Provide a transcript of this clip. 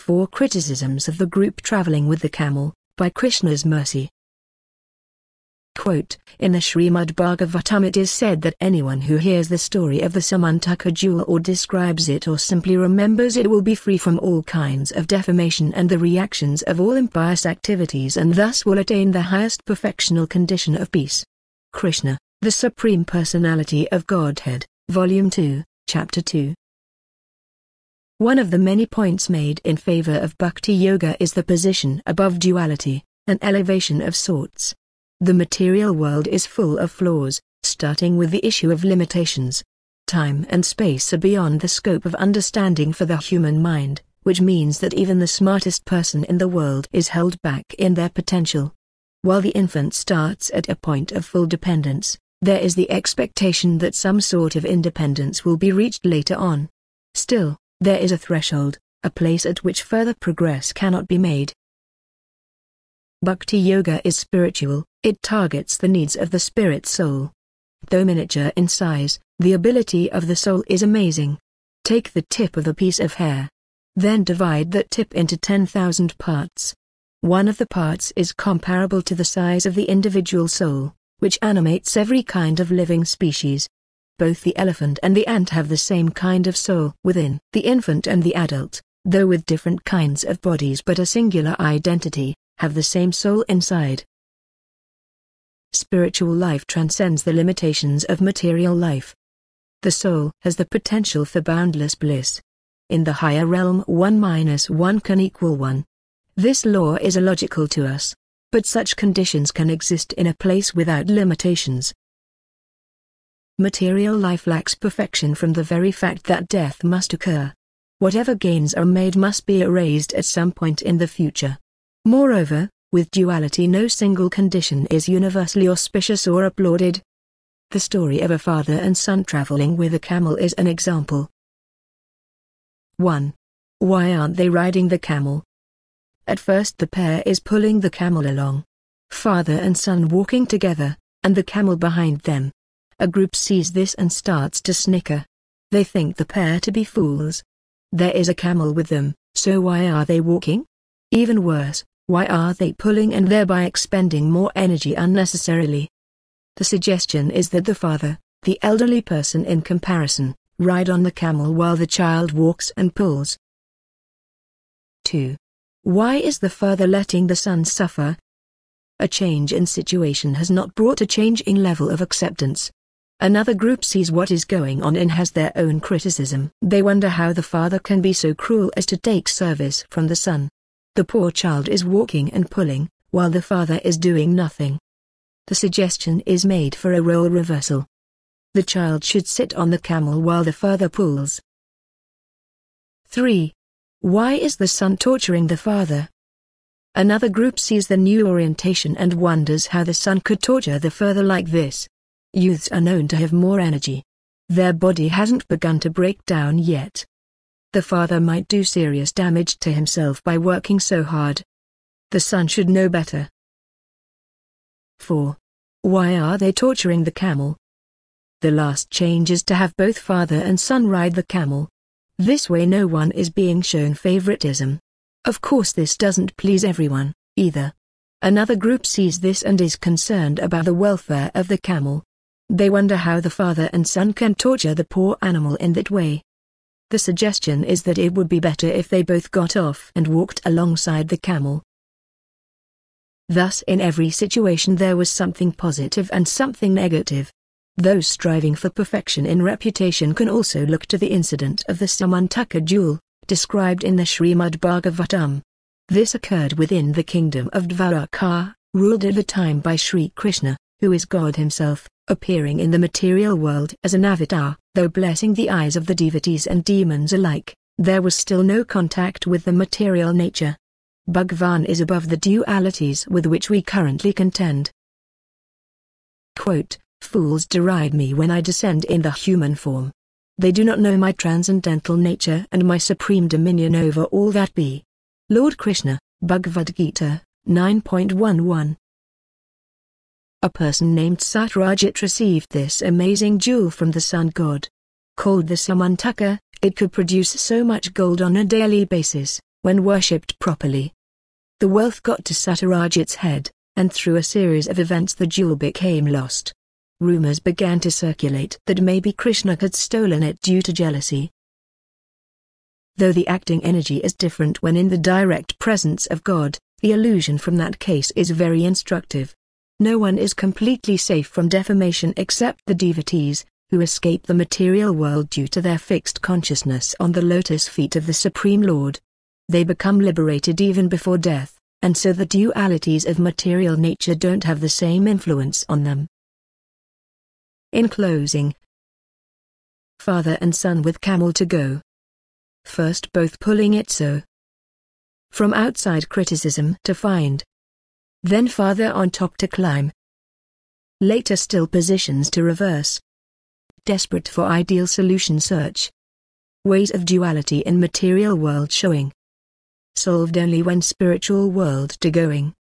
4 Criticisms of the Group Traveling with the Camel, by Krishna's Mercy. Quote, in the Srimad Bhagavatam it is said that anyone who hears the story of the Samantaka jewel or describes it or simply remembers it will be free from all kinds of defamation and the reactions of all impious activities and thus will attain the highest perfectional condition of peace. Krishna, the Supreme Personality of Godhead, Volume 2, Chapter 2. One of the many points made in favor of Bhakti Yoga is the position above duality, an elevation of sorts. The material world is full of flaws, starting with the issue of limitations. Time and space are beyond the scope of understanding for the human mind, which means that even the smartest person in the world is held back in their potential. While the infant starts at a point of full dependence, there is the expectation that some sort of independence will be reached later on. Still, there is a threshold, a place at which further progress cannot be made. Bhakti Yoga is spiritual, it targets the needs of the spirit soul. Though miniature in size, the ability of the soul is amazing. Take the tip of a piece of hair. Then divide that tip into 10,000 parts. One of the parts is comparable to the size of the individual soul, which animates every kind of living species. Both the elephant and the ant have the same kind of soul within the infant and the adult, though with different kinds of bodies but a singular identity, have the same soul inside. Spiritual life transcends the limitations of material life. The soul has the potential for boundless bliss. In the higher realm 1 minus 1 can equal 1. This law is illogical to us, but such conditions can exist in a place without limitations. Material life lacks perfection from the very fact that death must occur. Whatever gains are made must be erased at some point in the future. Moreover, with duality no single condition is universally auspicious or applauded. The story of a father and son traveling with a camel is an example. 1. Why aren't they riding the camel? At first the pair is pulling the camel along. Father and son walking together, and the camel behind them. A group sees this and starts to snicker. They think the pair to be fools. There is a camel with them, so why are they walking? Even worse, why are they pulling and thereby expending more energy unnecessarily? The suggestion is that the father, the elderly person in comparison, ride on the camel while the child walks and pulls. 2. Why is the father letting the son suffer? A change in situation has not brought a change in level of acceptance. Another group sees what is going on and has their own criticism. They wonder how the father can be so cruel as to take service from the son. The poor child is walking and pulling, while the father is doing nothing. The suggestion is made for a role reversal. The child should sit on the camel while the father pulls. 3. Why is the son torturing the father? Another group sees the new orientation and wonders how the son could torture the father like this. Youths are known to have more energy. Their body hasn't begun to break down yet. The father might do serious damage to himself by working so hard. The son should know better. 4. Why are they torturing the camel? The last change is to have both father and son ride the camel. This way no one is being shown favoritism. Of course this doesn't please everyone, either. Another group sees this and is concerned about the welfare of the camel. They wonder how the father and son can torture the poor animal in that way. The suggestion is that it would be better if they both got off and walked alongside the camel. Thus in every situation there was something positive and something negative. Those striving for perfection in reputation can also look to the incident of the Samantaka jewel, described in the Srimad Bhagavatam. This occurred within the kingdom of Dvaraka, ruled at the time by Sri Krishna, who is God himself, appearing in the material world as an avatar. Though blessing the eyes of the devotees and demons alike, there was still no contact with the material nature. Bhagavan is above the dualities with which we currently contend. Quote, fools deride me when I descend in the human form. They do not know my transcendental nature and my supreme dominion over all that be. Lord Krishna, Bhagavad Gita, 9.11. A person named Satyajit received this amazing jewel from the sun god. Called the Samantaka, it could produce so much gold on a daily basis, when worshipped properly. The wealth got to Satyajit's head, and through a series of events the jewel became lost. Rumors began to circulate that maybe Krishna had stolen it due to jealousy. Though the acting energy is different when in the direct presence of God, the allusion from that case is very instructive. No one is completely safe from defamation except the devotees, who escape the material world due to their fixed consciousness on the lotus feet of the Supreme Lord. They become liberated even before death, and so the dualities of material nature don't have the same influence on them. In closing, father and son with camel to go. First both pulling it so. From outside criticism to find. Then father on top to climb. Later still positions to reverse. Desperate for ideal solution search. Ways of duality in material world showing. Solved only when spiritual world to going.